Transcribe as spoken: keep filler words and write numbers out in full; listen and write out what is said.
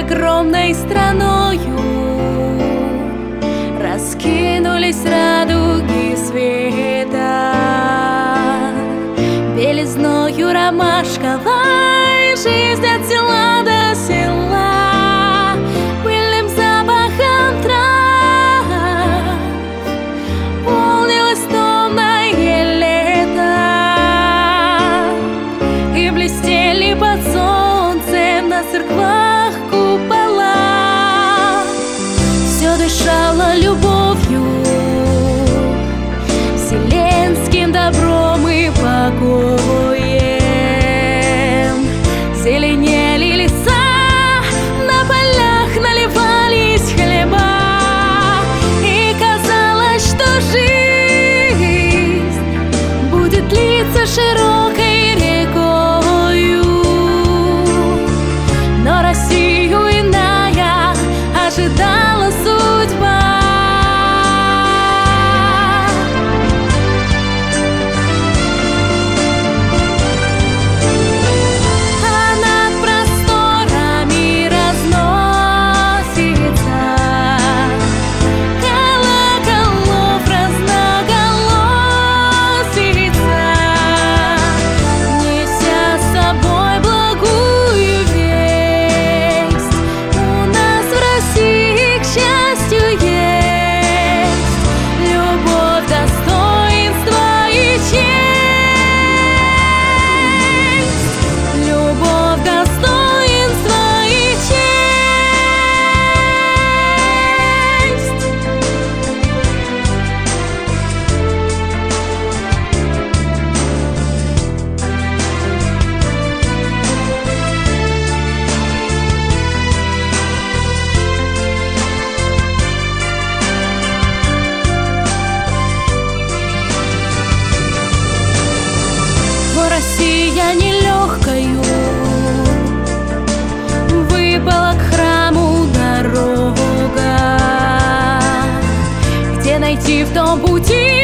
огромной страною раскинулись радуги света, белизною ромашковой жизнь от села до села, пыльным запахом трав полнилось томное лето, и блестели под солнцем на церквах купола. Все дышало любовью, вселенским добром и покоем. Зеленели леса, на полях наливались хлеба, и казалось, что жизнь будет литься широкой рекою. Но Россию иная ожидала судьба. Россия нелегкою выпала к храму дорога, где найти в том пути